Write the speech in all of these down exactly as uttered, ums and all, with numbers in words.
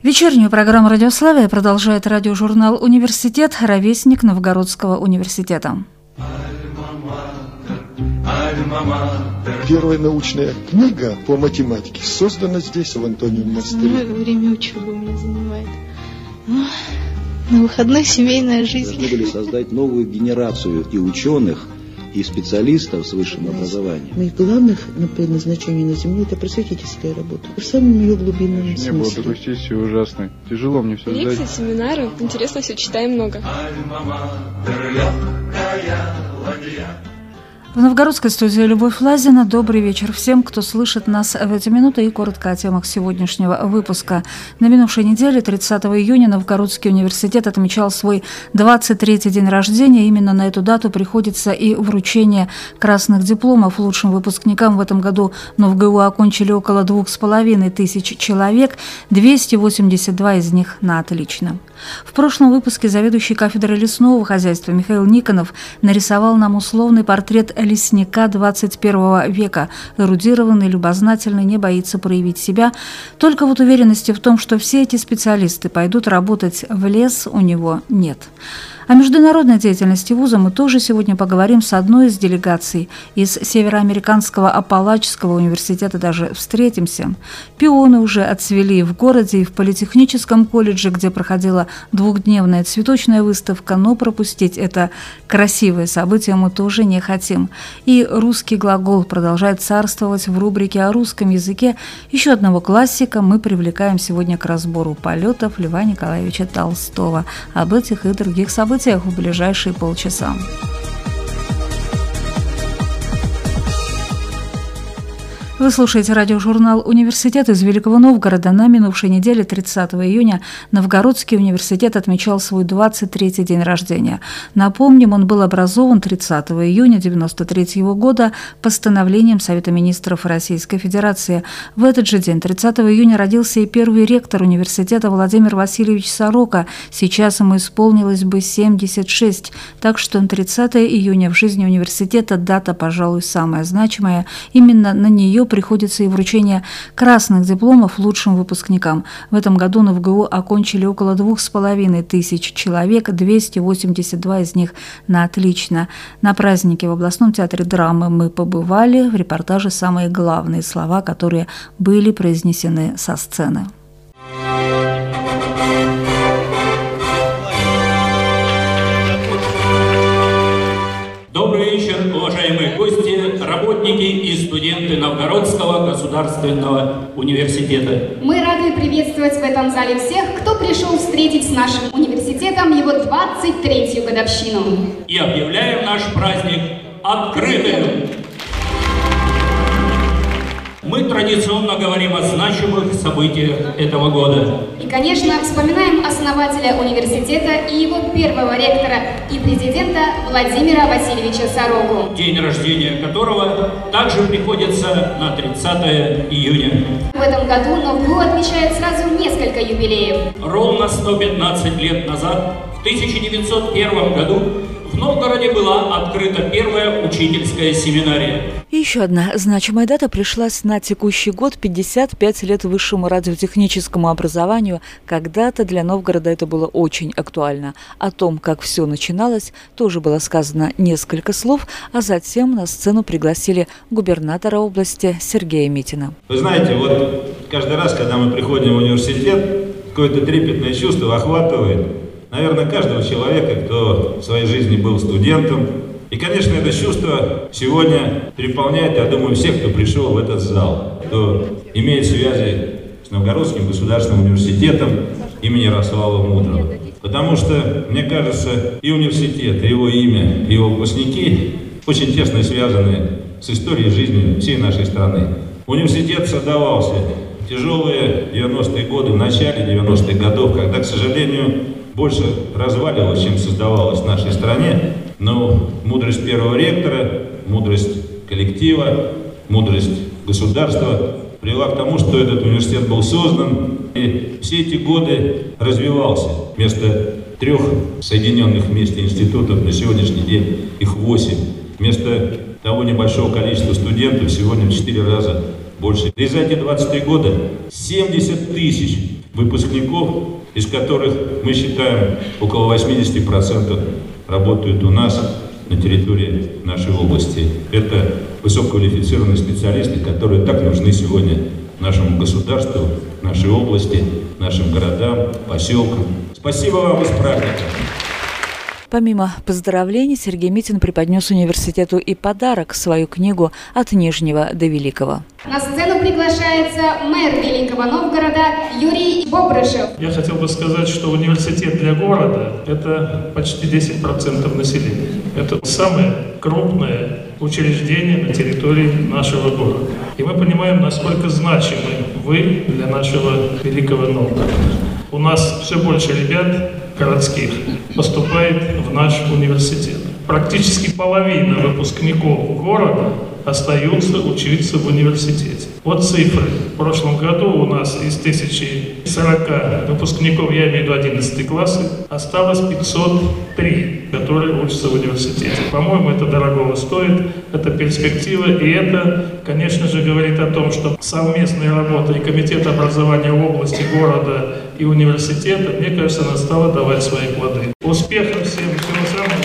Вечернюю программу «Радиославия» продолжает радиожурнал «Университет», ровесник Новгородского университета. Первая научная книга по математике создана здесь, в Антониевом монастыре. Время учебы у меня занимает. Ну, на выходных семейная жизнь. Должны были создать новую генерацию и ученых, и специалистов с высшим образованием. Моих главных предназначений на Земле – это просветительская работа. В самом ее глубинном смысле. Не было такой сессии ужасной. Тяжело мне все сдать. Лекции, семинары. Интересно все, читаем много. В новгородской студии Любовь Лазина. Добрый вечер всем, кто слышит нас в эти минуты, и коротко о темах сегодняшнего выпуска. На минувшей неделе, тридцатого июня, Новгородский университет отмечал свой двадцать третий день рождения. Именно на эту дату приходится и вручение красных дипломов лучшим выпускникам. В этом году НовГУ окончили около двух с половиной тысяч человек, двести восемьдесят два из них на отлично. В прошлом выпуске заведующий кафедрой лесного хозяйства Михаил Никонов нарисовал нам условный портрет лесника двадцать первого века. Эрудированный, любознательный, не боится проявить себя. Только вот уверенности в том, что все эти специалисты пойдут работать в лес, у него нет. О международной деятельности вуза мы тоже сегодня поговорим с одной из делегаций. Из Североамериканского Апалачского университета даже встретимся. Пионы уже отцвели в городе и в Политехническом колледже, где проходила двухдневная цветочная выставка, но пропустить это красивое событие мы тоже не хотим. И русский глагол продолжает царствовать в рубрике о русском языке. Еще одного классика мы привлекаем сегодня к разбору полетов Льва Николаевича Толстого. Об этих и других событиях в ближайшие полчаса. Вы слушаете радиожурнал «Университет» из Великого Новгорода. На минувшей неделе, тридцатого июня, Новгородский университет отмечал свой двадцать третий день рождения. Напомним, он был образован тридцатого июня девяносто третьего года постановлением Совета министров Российской Федерации. В этот же день, тридцатого июня, родился и первый ректор университета Владимир Васильевич Сорока. Сейчас ему исполнилось бы семьдесят шесть. Так что тридцатого июня в жизни университета дата, пожалуй, самая значимая. Именно на нее приходится и вручение красных дипломов лучшим выпускникам. В этом году НовГУ окончили около двух с половиной тысяч человек, двести восемьдесят два из них на отлично. На празднике в областном театре драмы мы побывали. В репортаже самые главные слова, которые были произнесены со сцены. Добрый вечер, уважаемые гости, работники и студенты Новгородского государственного университета. Мы рады приветствовать в этом зале всех, кто пришел встретить с нашим университетом его двадцать третью годовщину. И объявляем наш праздник открытым. Мы традиционно говорим о значимых событиях этого года. И, конечно, вспоминаем основателя университета и его первого ректора и президента Владимира Васильевича Сороку, день рождения которого также приходится на тридцатое июня. В этом году НовГУ отмечает сразу несколько юбилеев. Ровно сто пятнадцать лет назад, в тысяча девятьсот первом году, в Новгороде была открыта первая учительская семинария. И еще одна значимая дата пришлась на текущий год – пятьдесят пять лет высшему радиотехническому образованию. Когда-то для Новгорода это было очень актуально. О том, как все начиналось, тоже было сказано несколько слов, а затем на сцену пригласили губернатора области Сергея Митина. Вы знаете, вот каждый раз, когда мы приходим в университет, какое-то трепетное чувство охватывает, наверное, каждого человека, кто в своей жизни был студентом. И, конечно, это чувство сегодня переполняет, я думаю, всех, кто пришел в этот зал, кто имеет связи с Новгородским государственным университетом имени Ярослава Мудрого. Потому что, мне кажется, и университет, и его имя, и его выпускники очень тесно связаны с историей жизни всей нашей страны. Университет создавался в тяжелые девяностые годы, в начале девяностых годов, когда, к сожалению, больше разваливалось, чем создавалось в нашей стране. Но мудрость первого ректора, мудрость коллектива, мудрость государства привела к тому, что этот университет был создан. И все эти годы развивался. Вместо трех соединенных вместе институтов на сегодняшний день их восемь. Вместо того небольшого количества студентов сегодня в четыре раза больше. И за эти двадцать три года семьдесят тысяч выпускников, из которых, мы считаем, около восемьдесят процентов работают у нас на территории нашей области. Это высококвалифицированные специалисты, которые так нужны сегодня нашему государству, нашей области, нашим городам, поселкам. Спасибо вам и с праздником! Помимо поздравлений, Сергей Митин преподнес университету и подарок – свою книгу «От Нижнего до Великого». На сцену приглашается мэр Великого Новгорода Юрий Бобрышев. Я хотел бы сказать, что университет для города – это почти десять процентов населения. Это самое крупное учреждение на территории нашего города. И мы понимаем, насколько значимы вы для нашего Великого Новгорода. У нас все больше ребят городских поступает в наш университет. Практически половина выпускников города остаются учиться в университете. Вот цифры. В прошлом году у нас из тысячи сорока выпускников, я имею в виду одиннадцатые классы, осталось пятьсот три, которые учатся в университете. По-моему, это дорого стоит, это перспектива, и это, конечно же, говорит о том, что совместная работа и Комитета образования в области города и университета, мне кажется, она стала давать свои плоды. Успехов всем, всего самого.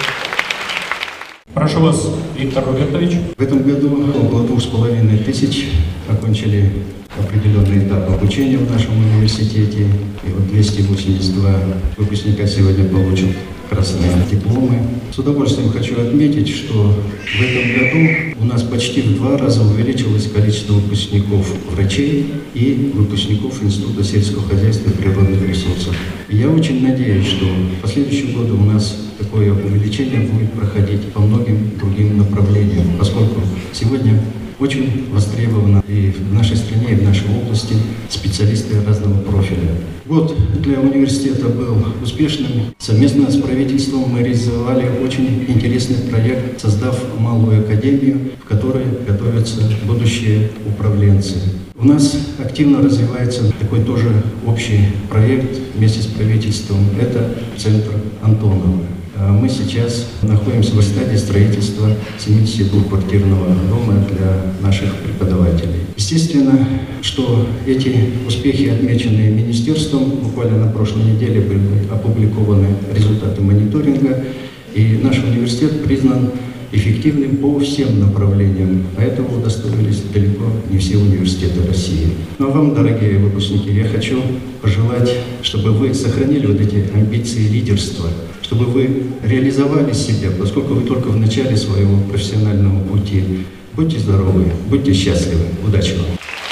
Прошу вас, Виктор Робертович. В этом году около двух с половиной тысяч окончили определенный этап обучения в нашем университете. И вот двести восемьдесят два выпускника сегодня получат красные дипломы. С удовольствием хочу отметить, что в этом году у нас почти в два раза увеличилось количество выпускников врачей и выпускников Института сельского хозяйства и природных ресурсов. И я очень надеюсь, что в последующие годы у нас такое увеличение будет проходить по многим другим направлениям, поскольку сегодня очень востребовано и в нашей стране, и в нашей области специалисты разного профиля. Год для университета был успешным. Совместно с правительством мы реализовали очень интересный проект, создав малую академию, в которой готовятся будущие управленцы. У нас активно развивается такой тоже общий проект вместе с правительством. Это центр Антонова. Мы сейчас находимся в стадии строительства семидесятидвухквартирного дома для наших преподавателей. Естественно, что эти успехи, отмеченные министерством, буквально на прошлой неделе были опубликованы результаты мониторинга, и наш университет признан эффективным по всем направлениям, а этого удостоились далеко не все университеты России. Но вам, дорогие выпускники, я хочу пожелать, чтобы вы сохранили вот эти амбиции лидерства, чтобы вы реализовали себя, поскольку вы только в начале своего профессионального пути. Будьте здоровы, будьте счастливы. Удачи вам!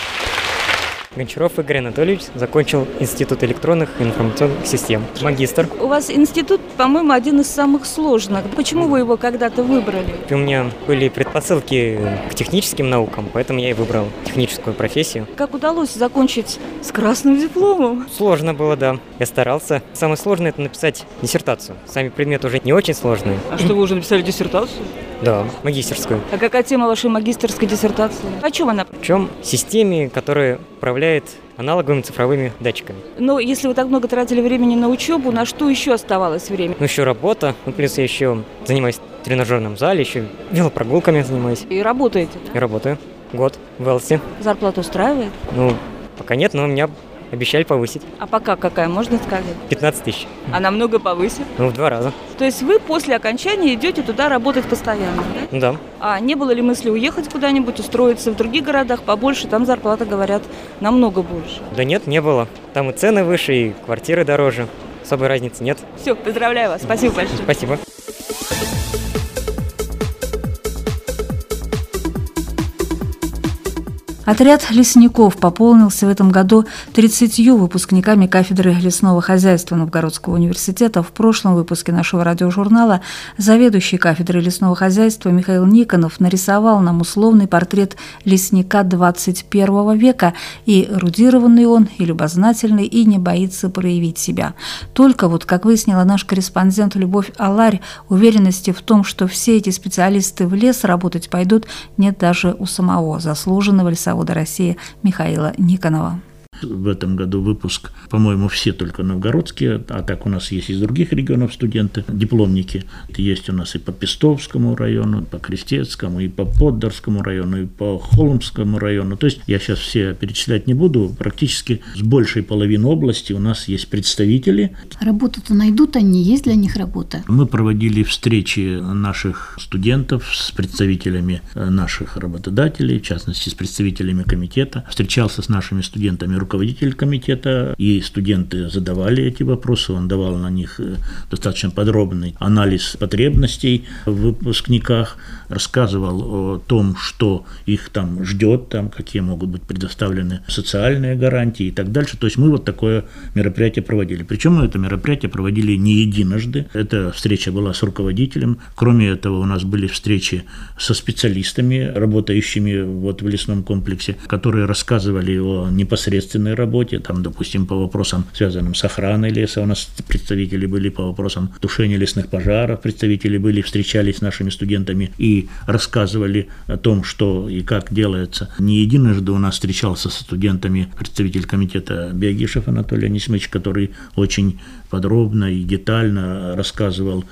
Гончаров Игорь Анатольевич закончил Институт электронных и информационных систем. Магистр. У вас институт, по-моему, один из самых сложных. Почему вы его когда-то выбрали? У меня были предпосылки к техническим наукам, поэтому я и выбрал техническую профессию. Как удалось закончить с красным дипломом? Сложно было, да. Я старался. Самое сложное – это написать диссертацию. Сами предметы уже не очень сложные. А что, вы уже написали диссертацию? Да, магистерскую. А какая тема вашей магистерской диссертации? О чем она? В чем? Системе, которая управляет аналоговыми цифровыми датчиками. Но если вы так много тратили времени на учебу, на что еще оставалось время? Ну, еще работа. Ну, плюс я еще занимаюсь в тренажерном зале, еще велопрогулками занимаюсь. И работаете, да? И работаю. Год в Элси. Зарплату устраивает? Ну, пока нет, но меня обещали повысить. А пока какая, можно сказать? пятнадцать тысяч. А намного повысит? Ну, в два раза. То есть вы после окончания идете туда работать постоянно, да? Да. А не было ли мысли уехать куда-нибудь, устроиться в других городах побольше? Там зарплата, говорят, намного больше. Да нет, не было. Там и цены выше, и квартиры дороже. Особой разницы нет. Все, поздравляю вас. Спасибо большое. Спасибо. Отряд лесников пополнился в этом году тридцатью выпускниками кафедры лесного хозяйства Новгородского университета. В прошлом выпуске нашего радиожурнала заведующий кафедрой лесного хозяйства Михаил Никонов нарисовал нам условный портрет лесника двадцать первого века. И эрудированный он, и любознательный, и не боится проявить себя. Только вот, как выяснила наш корреспондент Любовь Аларь, уверенности в том, что все эти специалисты в лес работать пойдут, нет даже у самого заслуженного лесовода России Михаила Никонова. В этом году выпуск, по-моему, все только новгородские, а так у нас есть из других регионов студенты, дипломники. Есть у нас и по Пестовскому району, по Крестецкому, и по Поддарскому району, и по Холмскому району. То есть я сейчас все перечислять не буду. Практически с большей половины области у нас есть представители. Работу-то найдут они, есть для них работа? Мы проводили встречи наших студентов с представителями наших работодателей, в частности, с представителями комитета. Встречался с нашими студентами руководитель комитета, и студенты задавали эти вопросы, он давал на них достаточно подробный анализ потребностей в выпускниках, рассказывал о том, что их там ждет, там, какие могут быть предоставлены социальные гарантии и так дальше. То есть мы вот такое мероприятие проводили. Причем мы это мероприятие проводили не единожды. Эта встреча была с руководителем. Кроме этого, у нас были встречи со специалистами, работающими вот в лесном комплексе, которые рассказывали о непосредственной работе, там, допустим, по вопросам, связанным с охраной леса. У нас представители были по вопросам тушения лесных пожаров, представители были, встречались с нашими студентами и рассказывали о том, что и как делается. Не единожды у нас встречался со студентами представитель комитета Биагишев Анатолий Анисимович, который очень подробно и детально рассказывал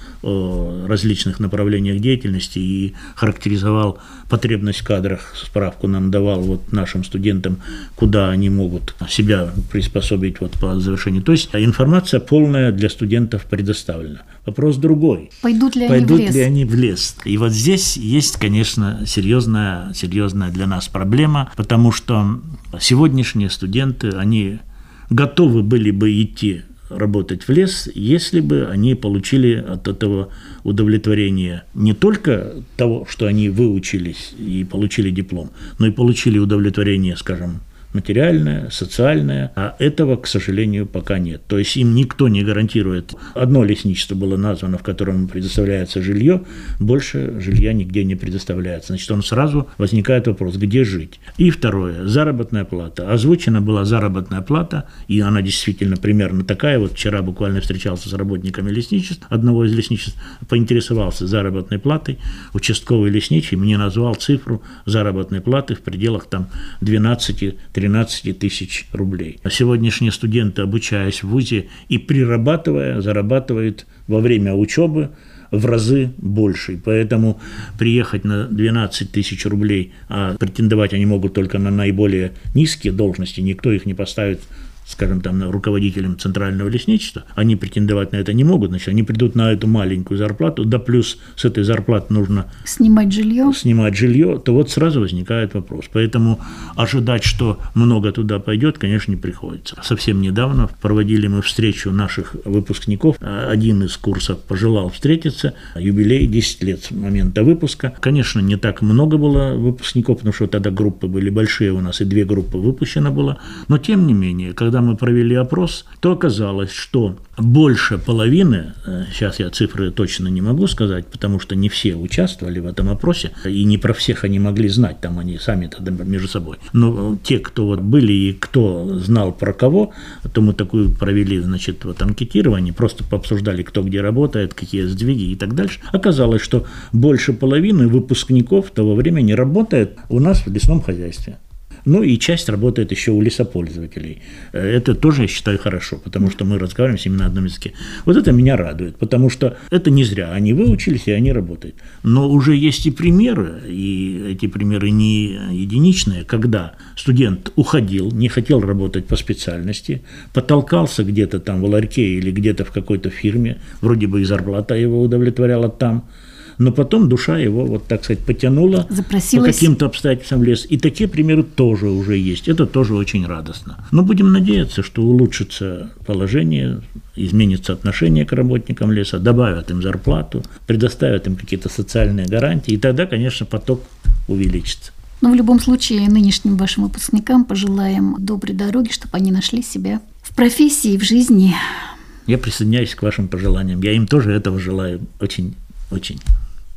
о различных направлениях деятельности и характеризовал потребность в кадрах, справку нам давал вот нашим студентам, куда они могут себя приспособить вот по завершению. То есть информация полная для студентов предоставлена. Вопрос другой. Пойдут ли Пойдут они в лес? ли они в лес? И вот здесь есть, конечно, серьезная, серьезная для нас проблема, потому что сегодняшние студенты, они готовы были бы идти работать в лес, если бы они получили от этого удовлетворение не только того, что они выучились и получили диплом, но и получили удовлетворение, скажем, материальное, социальное, а этого, к сожалению, пока нет. То есть им никто не гарантирует. Одно лесничество было названо, в котором предоставляется жилье, больше жилья нигде не предоставляется. Значит, он сразу возникает вопрос, где жить. И второе, заработная плата. Озвучена была заработная плата, и она действительно примерно такая. Вот вчера буквально встречался с работниками лесничеств, одного из лесничеств, поинтересовался заработной платой. Участковый лесничий мне назвал цифру заработной платы в пределах там двенадцати-тринадцати тысяч рублей. А сегодняшние студенты, обучаясь в вузе и прирабатывая, зарабатывают во время учебы в разы больше. Поэтому приехать на двенадцать тысяч рублей, а претендовать они могут только на наиболее низкие должности, никто их не поставит, скажем, там, руководителям центрального лесничества, они претендовать на это не могут, значит, они придут на эту маленькую зарплату, да плюс с этой зарплаты нужно снимать жилье, снимать жилье, то вот сразу возникает вопрос. Поэтому ожидать, что много туда пойдет, конечно, не приходится. Совсем недавно проводили мы встречу наших выпускников. Один из курсов пожелал встретиться, юбилей десять лет с момента выпуска. Конечно, не так много было выпускников, потому что тогда группы были большие у нас, и две группы выпущено было, но тем не менее, когда Когда мы провели опрос, то оказалось, что больше половины, сейчас я цифры точно не могу сказать, потому что не все участвовали в этом опросе, и не про всех они могли знать, там они сами тогда между собой. Но те, кто вот были и кто знал про кого, то мы такую провели, значит, вот анкетирование, просто пообсуждали, кто где работает, какие сдвиги и так дальше. Оказалось, что больше половины выпускников того времени работает у нас в лесном хозяйстве. Ну и часть работает еще у лесопользователей. Это тоже, я считаю, хорошо, потому что мы разговариваем с ними на одном языке. Вот это меня радует, потому что это не зря. Они выучились, и они работают. Но уже есть и примеры, и эти примеры не единичные, когда студент уходил, не хотел работать по специальности, потолкался где-то там в ларьке или где-то в какой-то фирме, вроде бы и зарплата его удовлетворяла там, но потом душа его, вот так сказать, потянула по каким-то обстоятельствам в лес. И такие примеры тоже уже есть. Это тоже очень радостно. Но будем надеяться, что улучшится положение, изменится отношение к работникам леса, добавят им зарплату, предоставят им какие-то социальные гарантии, и тогда, конечно, поток увеличится. Но в любом случае нынешним вашим выпускникам пожелаем доброй дороги, чтобы они нашли себя в профессии, в жизни. Я присоединяюсь к вашим пожеланиям. Я им тоже этого желаю очень, очень.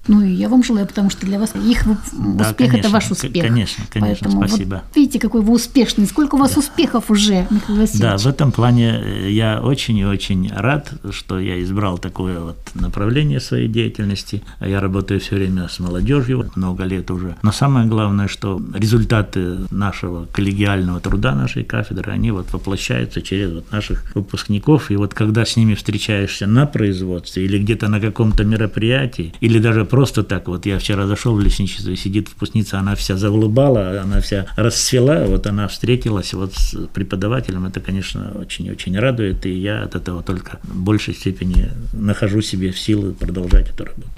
Ну и я вам желаю, потому что для вас их да, успех конечно, – это ваш успех. Конечно, конечно, Поэтому спасибо. Вот видите, какой вы успешный. Сколько у вас да. успехов уже, Михаил Васильевич? Да, в этом плане я очень и очень рад, что я избрал такое вот направление своей деятельности. Я работаю все время с молодежью, много лет уже. Но самое главное, что результаты нашего коллегиального труда нашей кафедры, они вот воплощаются через вот наших выпускников. И вот когда с ними встречаешься на производстве или где-то на каком-то мероприятии, или даже просто так, вот я вчера зашел в лесничество, и сидит выпускница, она вся заулыбала, она вся расцвела, вот она встретилась вот с преподавателем, это, конечно, очень-очень радует, и я от этого только в большей степени нахожу себе в силы продолжать эту работу.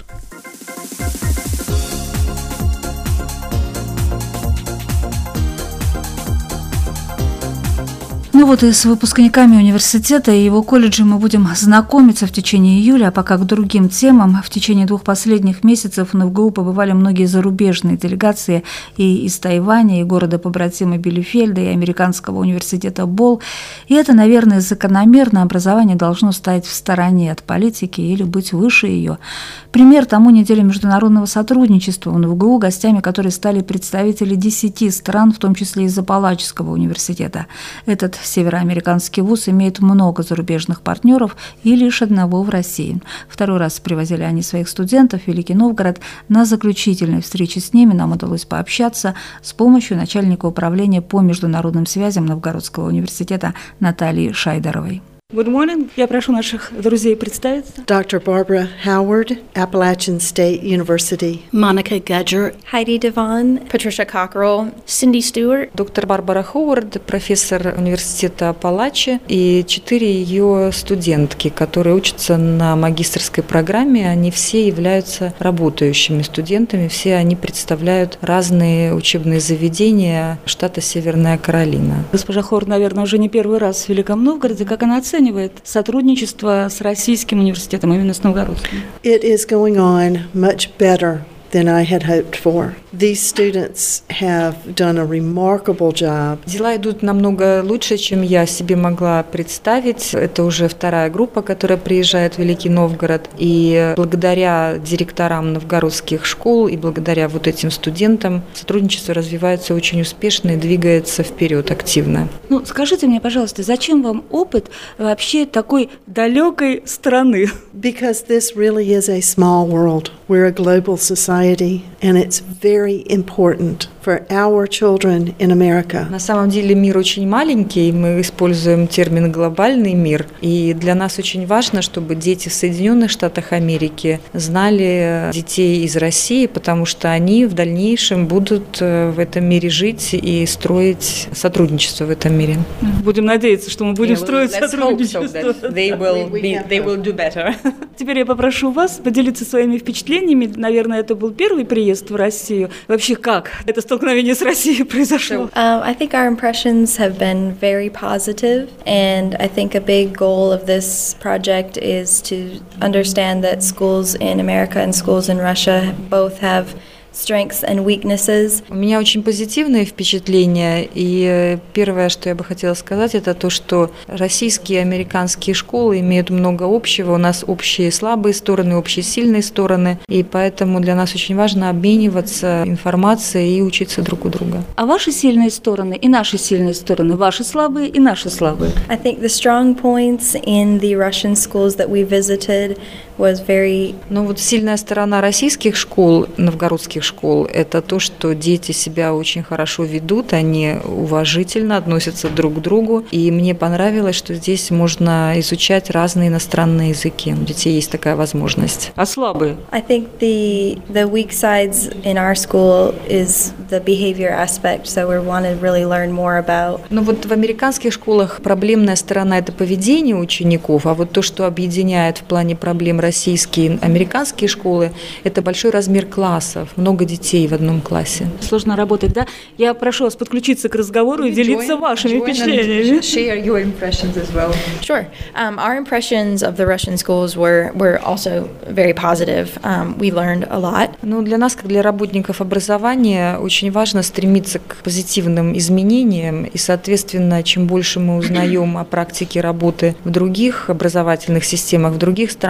Ну вот и с выпускниками университета и его колледжа мы будем знакомиться в течение июля, а пока к другим темам. В течение двух последних месяцев на ВГУ побывали многие зарубежные делегации и из Тайваня, и города-побратима Билефельда, и американского университета Болл. И это, наверное, закономерно. Образование должно стоять в стороне от политики или быть выше ее. Пример тому неделя международного сотрудничества в ВГУ, гостями которой стали представители десяти стран, в том числе из Апалачского университета. Этот североамериканский вуз имеет много зарубежных партнеров и лишь одного в России. Второй раз привозили они своих студентов в Великий Новгород. На заключительной встрече с ними нам удалось пообщаться с помощью начальника управления по международным связям Новгородского университета Натальи Шайдеровой. Good morning. Я прошу наших друзей представиться. доктор Barbara Howard, Appalachian State University. Monica Gudger. Heidi Devon. Patricia Cockerell. Cindy Stewart. Доктор Барбара Ховард, профессор университета Апалачи, и четыре ее студентки, которые учатся на магистерской программе. Они все являются работающими студентами, все они представляют разные учебные заведения штата Северная Каролина. Госпожа Ховард, наверное, уже не первый раз в Великом Новгороде. Как она оценивает сотрудничество с Российским университетом, именно с Новгородским? It is going on much better than I had hoped for. These students have done a remarkable job. Дела идут намного лучше, чем я себе могла представить. Это уже вторая группа, которая приезжает в Великий Новгород. И благодаря директорам новгородских школ и благодаря вот этим студентам сотрудничество развивается очень успешно и двигается вперед активно. Ну, скажите мне, пожалуйста, зачем вам опыт вообще такой далекой страны? Because this really is a small world. We're a global society, and it's very important for our children in America. На самом деле мир очень маленький, мы используем термин «глобальный мир», и для нас очень важно, чтобы дети в Соединенных Штатах Америки знали детей из России, потому что они в дальнейшем будут в этом мире жить и строить сотрудничество в этом мире. Будем надеяться, что мы будем yeah, строить сотрудничество. So they will be, they will do better. Теперь я попрошу вас поделиться своими впечатлениями. Наверное, это был первый приезд в Россию. Вообще, как это столкновение с Россией произошло? So, um, I think our impressions have been very positive, and I think a big goal of this project is to understand that schools in America and schools in Russia both have strengths and weaknesses. У меня очень позитивные впечатления, и первое, что я бы хотела сказать, это то, что российские и американские школы имеют много общего, у нас общие слабые стороны, общие сильные стороны, и поэтому для нас очень важно обмениваться информацией и учиться друг у друга. А ваши сильные стороны и наши сильные стороны, ваши слабые и наши слабые? I think the strong points in the Russian schools that we visited was very... Ну вот сильная сторона российских школ, новгородских школ, это то, что дети себя очень хорошо ведут, они уважительно относятся друг к другу, и мне понравилось, что здесь можно изучать разные иностранные языки. У детей есть такая возможность. А слабые? I think the the weak sides in our school is the behavior aspect, so we want to really learn more about. Ну вот в американских школах проблемная сторона – это поведение учеников, а вот то, что объединяет в плане проблем российские и американские школы, это большой размер классов, много детей в одном классе. Сложно работать, да? Я прошу вас подключиться к разговору и делиться вашими впечатлениями. Share your impressions as well. Sure. Um, our impressions of the Russian schools were were also very positive. Um, we learned a lot. Ну, для нас, как для работников образования, очень важно стремиться к позитивным изменениям, и, соответственно, чем больше мы узнаем о практике работы в других образовательных системах, в других странах, тем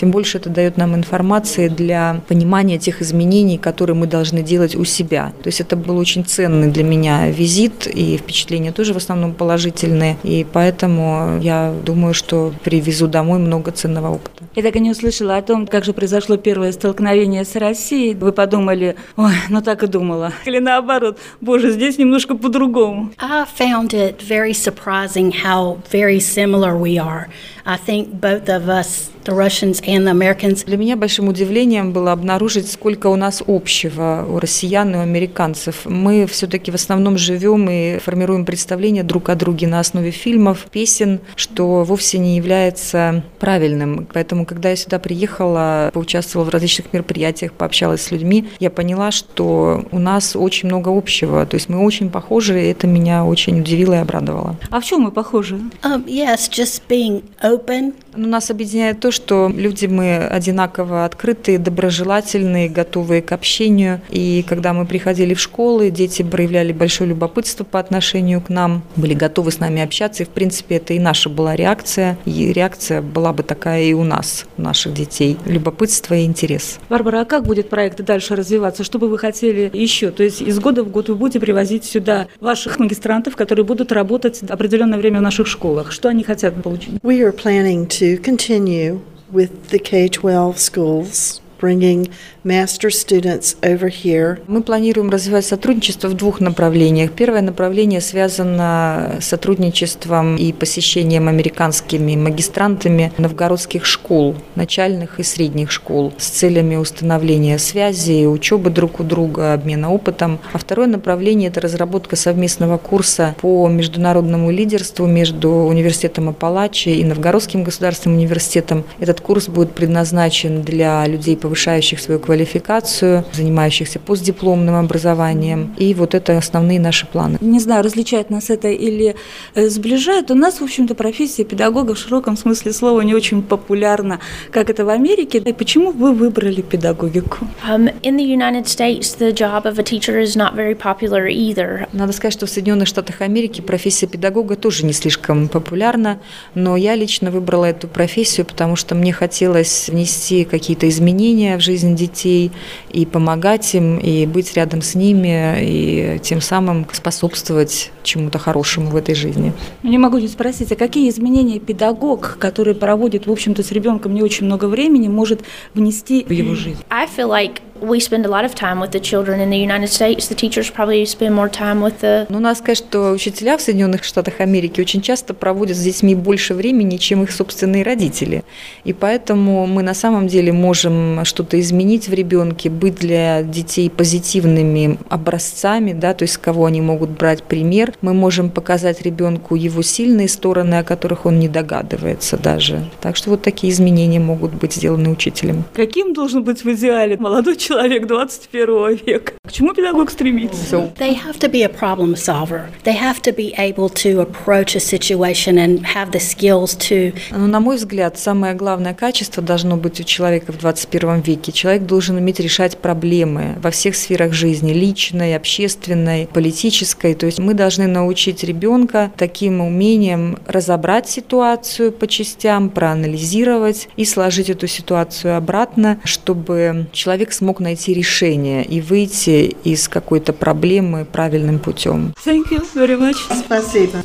тем больше это дает нам информации для понимания тех изменений, которые мы должны делать у себя. То есть это был очень ценный для меня визит, и впечатления тоже в основном положительные, и поэтому я думаю, что привезу домой много ценного опыта. Я так и не услышала о том, как же произошло первое столкновение с Россией. Вы подумали, ой, ну так и думала. Или наоборот, боже, здесь немножко по-другому. I found it very surprising how very similar we are. I think both of us, the Russians and the Americans. Для меня большим удивлением было обнаружить, сколько у нас общего, у россиян и у американцев. Мы все-таки в основном живем и формируем представления друг о друге на основе фильмов, песен, что вовсе не является правильным. Поэтому, когда я сюда приехала, поучаствовала в различных мероприятиях, пообщалась с людьми, я поняла, что у нас очень много общего. То есть мы очень похожи, и это меня очень удивило и обрадовало. А в чем мы похожи? Um, yes, just being open. Но нас объединяет то, что люди мы одинаково открытые, доброжелательные, готовые к общению. И когда мы приходили в школы, дети проявляли большое любопытство по отношению к нам, были готовы с нами общаться. И, в принципе, это и наша была реакция. И реакция была бы такая и у нас, у наших детей. Любопытство и интерес. Барбара, а как будет проект дальше развиваться? Что бы вы хотели еще? То есть из года в год вы будете привозить сюда ваших магистрантов, которые будут работать определенное время в наших школах. Что они хотят получить? We are planning to continue with the K twelve schools, bringing master students over here. Мы планируем развивать сотрудничество в двух направлениях. Первое направление связано с сотрудничеством и посещением американскими магистрантами новгородских школ, начальных и средних школ, с целями установления связи, учебы друг у друга, обмена опытом. А второе направление – это разработка совместного курса по международному лидерству между университетом Апалачи и Новгородским государственным университетом. Этот курс будет предназначен для людей, повышающих свою квалификацию, занимающихся постдипломным образованием. И вот это основные наши планы. Не знаю, различает нас это или сближает. У нас, в общем-то, профессия педагога в широком смысле слова не очень популярна, как это в Америке. И почему вы выбрали педагогику? Um, in the United States, the job of a teacher is not very popular either. Надо сказать, что в Соединенных Штатах Америки профессия педагога тоже не слишком популярна, но я лично выбрала эту профессию, потому что мне хотелось внести какие-то изменения в жизнь детей и помогать им, и быть рядом с ними, и тем самым способствовать чему-то хорошему в этой жизни. Не могу не спросить, а какие изменения педагог, который проводит, в общем-то, с ребенком не очень много времени, может внести в его жизнь? I feel like we spend a lot of time with the children in the United States. The teachers probably spend more time with the... Ну, надо сказать, что учителя в Соединенных Штатах Америки очень часто проводят с детьми больше времени, чем их собственные родители. И поэтому мы на самом деле можем что-то изменить в ребенке, быть для детей позитивными образцами, да, то есть с кого они могут брать пример. Мы можем показать ребенку его сильные стороны, о которых он не догадывается даже. Так что вот такие изменения могут быть сделаны учителем. Каким должен быть в идеале молодой человек двадцать первого века? К чему педагог стремится? They have to be a problem solver. They have to be able to approach a situation and have the skills to... Но, на мой взгляд, самое главное качество должно быть у человека в двадцать первом веке. Человек должен уметь решать проблемы во всех сферах жизни, личной, общественной, политической. То есть мы должны научить ребенка таким умением разобрать ситуацию по частям, проанализировать и сложить эту ситуацию обратно, чтобы человек смог найти решение и выйти из какой-то проблемы правильным путем. Thank you very much. Спасибо.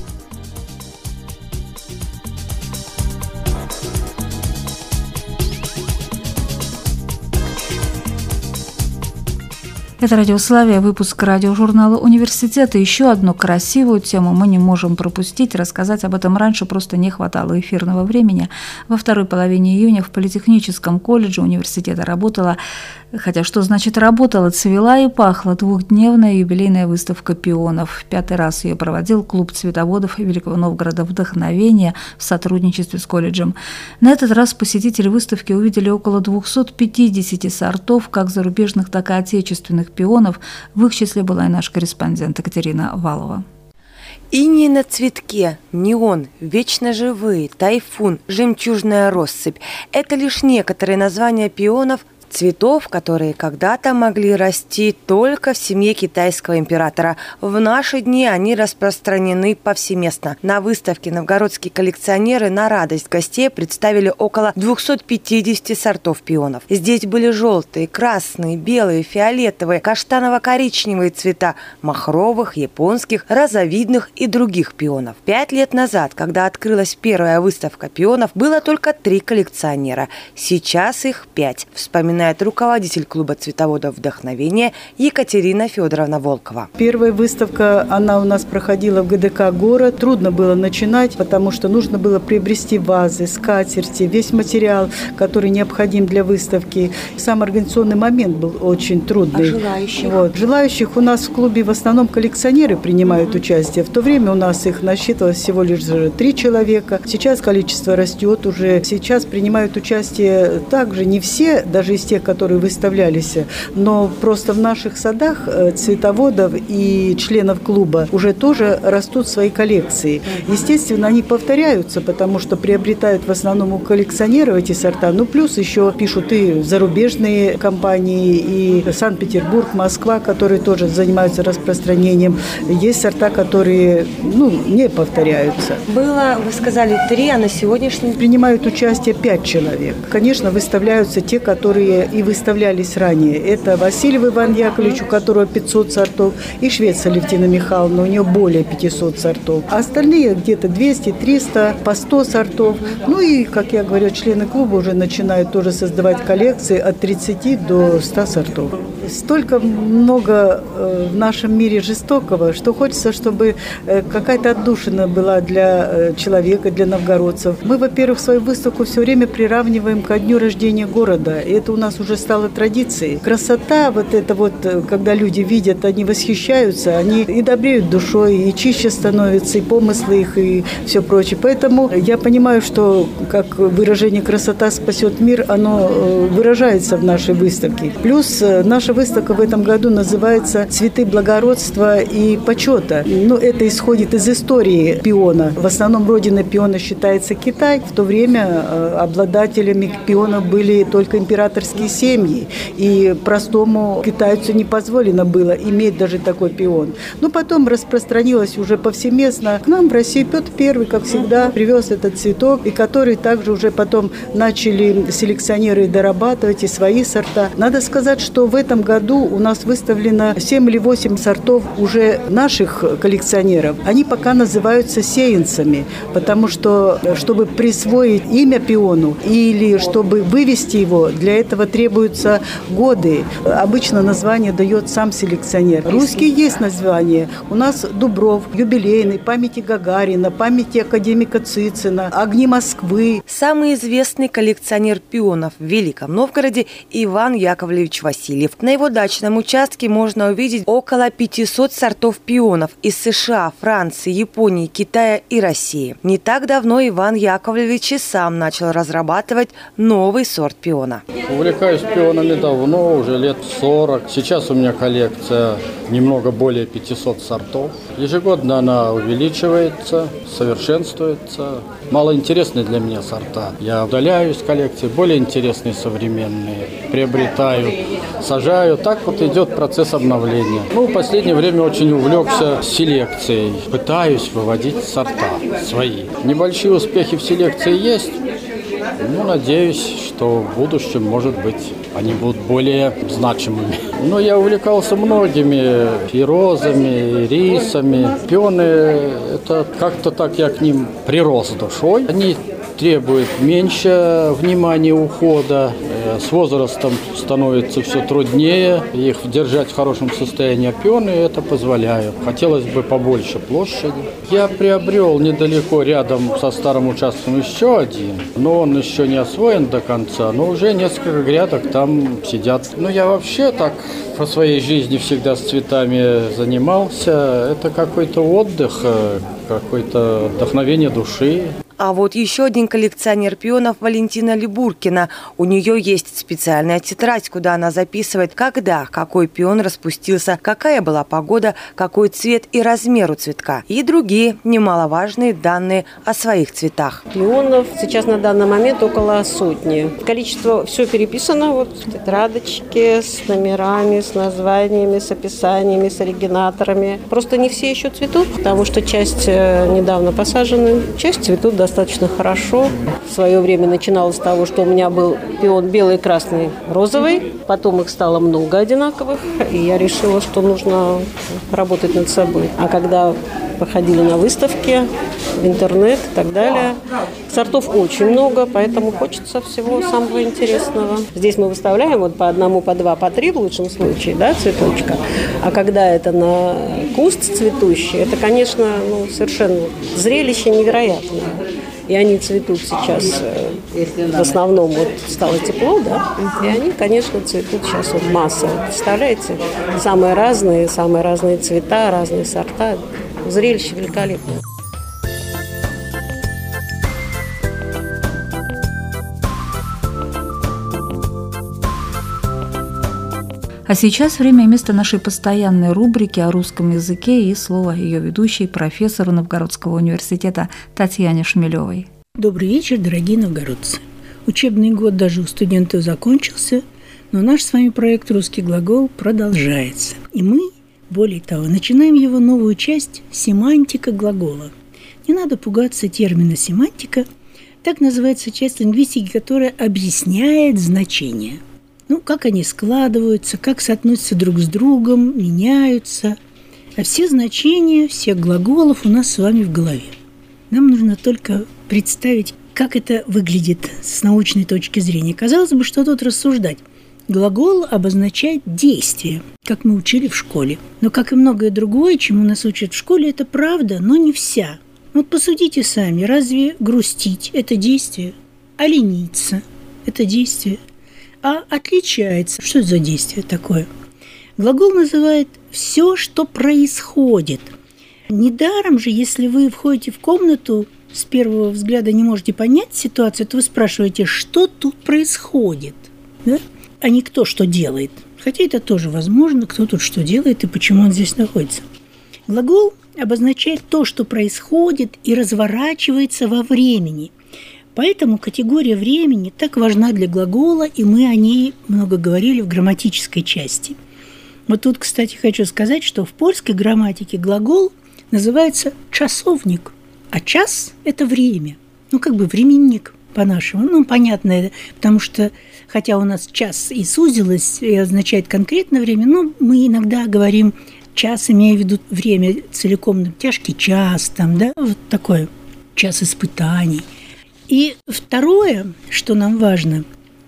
Это «Радиославия», выпуск радиожурнала «Университет». И еще одну красивую тему мы не можем пропустить. Рассказать об этом раньше просто не хватало эфирного времени. Во второй половине июня в Политехническом колледже университета работала, хотя что значит работала, цвела и пахла двухдневная юбилейная выставка пионов. Пятый раз ее проводил клуб цветоводов Великого Новгорода «Вдохновение» в сотрудничестве с колледжем. На этот раз посетители выставки увидели около двухсот пятидесяти сортов, как зарубежных, так и отечественных пионов. В их числе была и наш корреспондент Екатерина Валова. Иней на цветке, неон, вечно живые, тайфун, жемчужная россыпь – это лишь некоторые названия пионов, Цветов, которые когда-то могли расти только в семье китайского императора. В наши дни они распространены повсеместно. На выставке новгородские коллекционеры на радость гостей представили около двухсот пятидесяти сортов пионов. Здесь были желтые, красные, белые, фиолетовые, каштаново-коричневые цвета махровых, японских, розовидных и других пионов. Пять лет назад, когда открылась первая выставка пионов, было только три коллекционера. Сейчас их пять, вспоминает руководитель клуба цветоводов «Вдохновение» Екатерина Федоровна Волкова. Первая выставка, она у нас проходила в ГДК «Город». Трудно было начинать, потому что нужно было приобрести вазы, скатерти, весь материал, который необходим для выставки. Сам организационный момент был очень трудный. А желающих? Вот. Желающих у нас в клубе в основном коллекционеры принимают участие. В то время у нас их насчитывалось всего лишь три человека. Сейчас количество растет уже. Сейчас принимают участие также не все, даже из тех, которые выставлялись, но просто в наших садах цветоводов и членов клуба уже тоже растут свои коллекции. Естественно, они повторяются, потому что приобретают в основном у коллекционеров эти сорта. Ну, плюс еще пишут и зарубежные компании, и Санкт-Петербург, Москва, которые тоже занимаются распространением. Есть сорта, которые, ну, не повторяются. Было, вы сказали, три, а на сегодняшний день? Принимают участие пять человек. Конечно, выставляются те, которые и выставлялись ранее. Это Васильев Иван Яковлевич, у которого пятьсот сортов, и Швец Алевтина Михайловна, у нее более пятисот сортов. А остальные где-то двести, триста, по сто сортов. Ну и, как я говорю, члены клуба уже начинают тоже создавать коллекции от тридцати до ста сортов. Столько много в нашем мире жестокого, что хочется, чтобы какая-то отдушина была для человека, для новгородцев. Мы, во-первых, свою выставку все время приравниваем ко дню рождения города. И это у нас уже стало традицией. Красота, вот это вот, когда люди видят, они восхищаются, они и добреют душой, и чище становятся, и помыслы их, и все прочее. Поэтому я понимаю, что как выражение «красота спасет мир», оно выражается в нашей выставке. Плюс наша выставка в этом году называется «Цветы благородства и почета». Ну, это исходит из истории пиона. В основном родиной пиона считается Китай. В то время обладателями пионов были только императорские семьи. И простому китайцу не позволено было иметь даже такой пион. Но потом распространилось уже повсеместно. К нам в Россию Петр Первый, как всегда, привез этот цветок, и который также уже потом начали селекционеры дорабатывать и свои сорта. Надо сказать, что в этом году у нас выставлено семь или восемь сортов уже наших коллекционеров. Они пока называются сеянцами, потому что, чтобы присвоить имя пиону или чтобы вывести его, для этого требуются годы. Обычно название дает сам селекционер. Русские есть названия. У нас Дубров, юбилейный, памяти Гагарина, памяти академика Цицина, огни Москвы. Самый известный коллекционер пионов в Великом Новгороде Иван Яковлевич Васильев. На его дачном участке можно увидеть около пятисот сортов пионов из США, Франции, Японии, Китая и России. Не так давно Иван Яковлевич и сам начал разрабатывать новый сорт пиона. Увлекаюсь пионами давно, уже лет сорок. Сейчас у меня коллекция немного более пятисот сортов. Ежегодно она увеличивается, совершенствуется. Малоинтересные для меня сорта. Я удаляю из коллекции, более интересные, современные. Приобретаю, сажаю. Так вот идет процесс обновления. Ну, в последнее время очень увлекся селекцией. Пытаюсь выводить сорта свои. Небольшие успехи в селекции есть. Ну, надеюсь, что в будущем, может быть, они будут более значимыми. Но я увлекался многими и розами, и рисами. Пионы, это как-то так я к ним прирос душой. Они требуют меньше внимания, ухода. С возрастом становится все труднее их держать в хорошем состоянии. А пионы это позволяют. Хотелось бы побольше площади. Я приобрел недалеко рядом со старым участком еще один, но он еще не освоен до конца, но уже несколько грядок там сидят. Ну, я вообще так по своей жизни всегда с цветами занимался. Это какой-то отдых, какое-то вдохновение души. А вот еще один коллекционер пионов Валентина Либуркина. У нее есть специальная тетрадь, куда она записывает, когда какой пион распустился, какая была погода, какой цвет и размер у цветка. И другие немаловажные данные о своих цветах. Пионов сейчас на данный момент около сотни. Количество все переписано вот в тетрадочке с номерами, с названиями, с описаниями, с оригинаторами. Просто не все еще цветут, потому что часть недавно посажены, часть цветут достаточно хорошо. В свое время начиналось с того, что у меня был пион белый, красный, розовый. Потом их стало много одинаковых, и я решила, что нужно работать над собой. А когда походили на выставки, в интернет и так далее, сортов очень много, поэтому хочется всего самого интересного. Здесь мы выставляем вот по одному, по два, по три в лучшем случае, да, цветочка. А когда это на куст цветущий, это, конечно, ну, совершенно зрелище невероятное. И они цветут сейчас, в основном вот стало тепло, да, и они, конечно, цветут сейчас вот масса. Представляете, самые разные, самые разные цвета, разные сорта. Зрелище великолепное. А сейчас время и место нашей постоянной рубрики о русском языке и слово ее ведущей, профессору Новгородского университета Татьяне Шмелевой. Добрый вечер, дорогие новгородцы. Учебный год даже у студентов закончился, но наш с вами проект «Русский глагол» продолжается. И мы, более того, начинаем его новую часть «Семантика глагола». Не надо пугаться термина «семантика». Так называется часть лингвистики, которая объясняет значение. Ну, как они складываются, как соотносятся друг с другом, меняются. А все значения всех глаголов у нас с вами в голове. Нам нужно только представить, как это выглядит с научной точки зрения. Казалось бы, что тут рассуждать. Глагол обозначает действие, как мы учили в школе. Но, как и многое другое, чему нас учат в школе, это правда, но не вся. Вот посудите сами, разве грустить – это действие? А лениться – это действие? А отличается. Что это за действие такое? Глагол называет все, что происходит. Недаром же, если вы входите в комнату, с первого взгляда не можете понять ситуацию, то вы спрашиваете, что тут происходит, да? А не кто что делает. Хотя это тоже возможно, кто тут что делает и почему он здесь находится. Глагол обозначает то, что происходит и разворачивается во времени. Поэтому категория времени так важна для глагола, и мы о ней много говорили в грамматической части. Вот тут, кстати, хочу сказать, что в польской грамматике глагол называется часовник, а час – это время. Ну, как бы временник по-нашему. Ну, понятно, потому что, хотя у нас час и сузилось, и означает конкретное время, но мы иногда говорим час, имея в виду время целиком, тяжкий час, там, да, вот такое, час испытаний. И второе, что нам важно,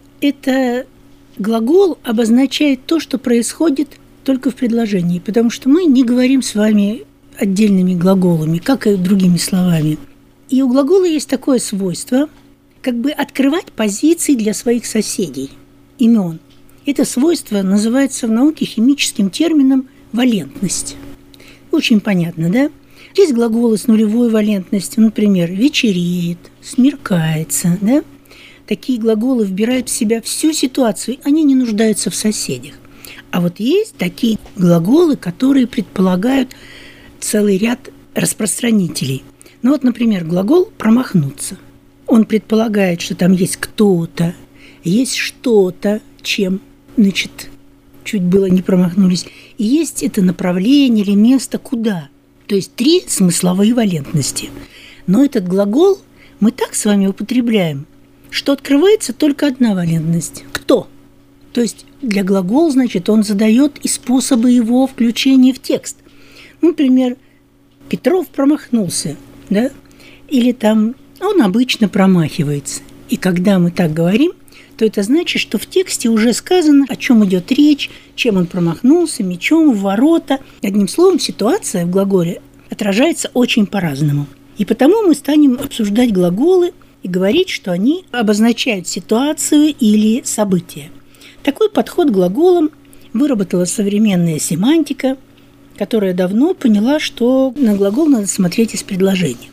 это глагол обозначает то, что происходит только в предложении, потому что мы не говорим с вами отдельными глаголами, как и другими словами. И у глагола есть такое свойство, как бы открывать позиции для своих соседей, имен. Это свойство называется в науке химическим термином валентность. Очень понятно, да? Есть глаголы с нулевой валентностью, например, вечереет, смеркается, да? Такие глаголы вбирают в себя всю ситуацию, они не нуждаются в соседях. А вот есть такие глаголы, которые предполагают целый ряд распространителей. Ну вот, например, глагол «промахнуться». Он предполагает, что там есть кто-то, есть что-то, чем, значит, чуть было не промахнулись. И есть это направление или место куда. То есть три смысловые валентности. Но этот глагол мы так с вами употребляем, что открывается только одна валентность. Кто? То есть для глагола, значит, он задает и способы его включения в текст. Например, Петров промахнулся, да? Или там он обычно промахивается. И когда мы так говорим, то это значит, что в тексте уже сказано, о чем идет речь, чем он промахнулся, мячом в ворота. Одним словом, ситуация в глаголе отражается очень по-разному. И потому мы станем обсуждать глаголы и говорить, что они обозначают ситуацию или событие. Такой подход к глаголам выработала современная семантика, которая давно поняла, что на глагол надо смотреть из предложения.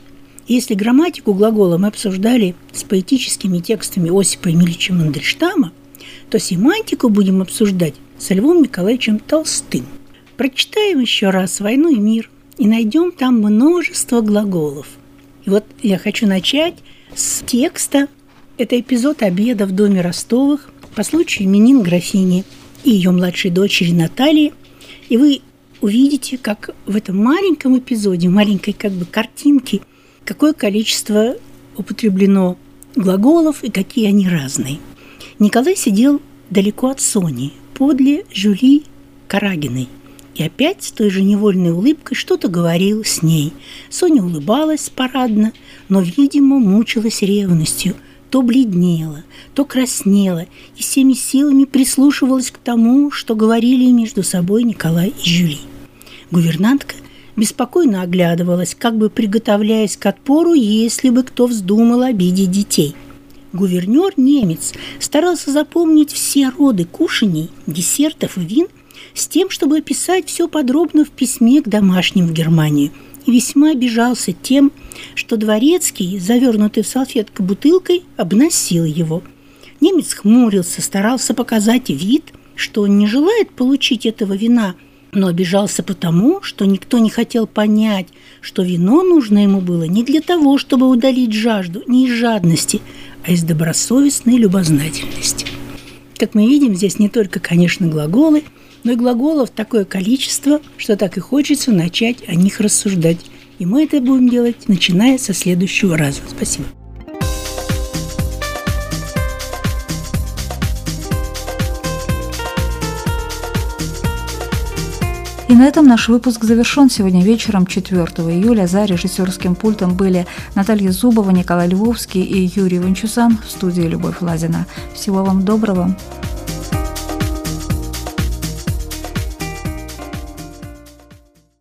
Если грамматику глагола мы обсуждали с поэтическими текстами Осипа Емельевича Мандельштама, то семантику будем обсуждать со Львом Николаевичем Толстым. Прочитаем еще раз «Войну и мир» и найдем там множество глаголов. И вот я хочу начать с текста. Это эпизод обеда в доме Ростовых по случаю именин графини и ее младшей дочери Натальи. И вы увидите, как в этом маленьком эпизоде, маленькой как бы картинке, какое количество употреблено глаголов и какие они разные. Николай сидел далеко от Сони, подле Жюли Карагиной, и опять с той же невольной улыбкой что-то говорил с ней. Соня улыбалась парадно, но, видимо, мучилась ревностью, то бледнела, то краснела и всеми силами прислушивалась к тому, что говорили между собой Николай и Жюли. Гувернантка беспокойно оглядывалась, как бы приготовляясь к отпору, если бы кто вздумал обидеть детей. Гувернер, немец, старался запомнить все роды кушаний, десертов и вин с тем, чтобы описать все подробно в письме к домашним в Германию, и весьма обижался тем, что дворецкий, завернутый в салфетку бутылкой, обносил его. Немец хмурился, старался показать вид, что он не желает получить этого вина, но обижался потому, что никто не хотел понять, что вино нужно ему было не для того, чтобы удалить жажду, не из жадности, а из добросовестной любознательности. Как мы видим, здесь не только, конечно, глаголы, но и глаголов такое количество, что так и хочется начать о них рассуждать. И мы это будем делать, начиная со следующего раза. Спасибо. И на этом наш выпуск завершен. Сегодня вечером, четвёртого июля, за режиссерским пультом были Наталья Зубова, Николай Львовский и Юрий Ванчусан. В студии Любовь Лазина. Всего вам доброго.